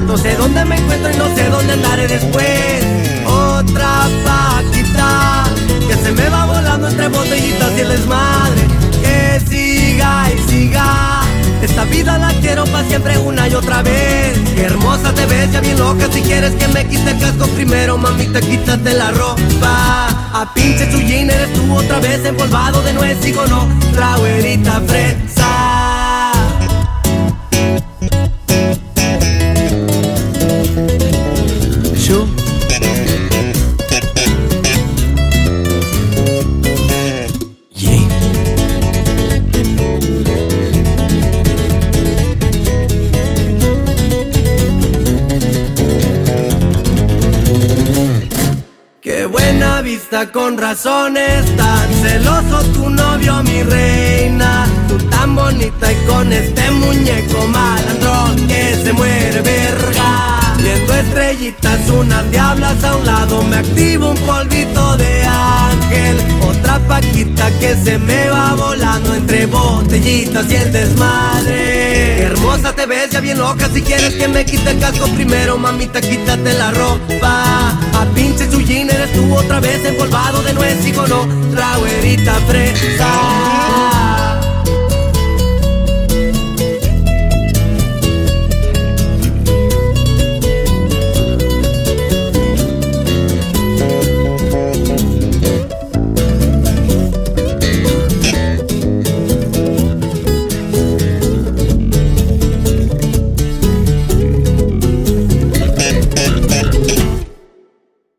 No sé dónde me encuentro y no sé dónde andaré después. Otra paquita que se me va volando entre botellitas y el desmadre. Que siga y siga, esta vida la quiero pa' siempre una y otra vez. Qué hermosa te ves, ya bien loca. Si quieres que me quite el casco primero, mamita, quítate la ropa. A pinche chullín eres tú otra vez, empolvado de nuez y con otra güerita fresa. Shu. Yeah. Qué buena vista, con razones, tan celoso tu novio, mi reina. Tú tan bonita y con este muñeco malandrón que se muere verga. Viendo estrellitas, unas diablas a un lado, me activo un polvito de ángel. Otra paquita que se me va volando entre botellitas y el desmadre. Qué hermosa te ves, ya bien loca. Si quieres que me quite el casco primero, mamita, quítate la ropa. A pinche chullín eres tú otra vez, empolvado de nuez y con otra güerita fresa.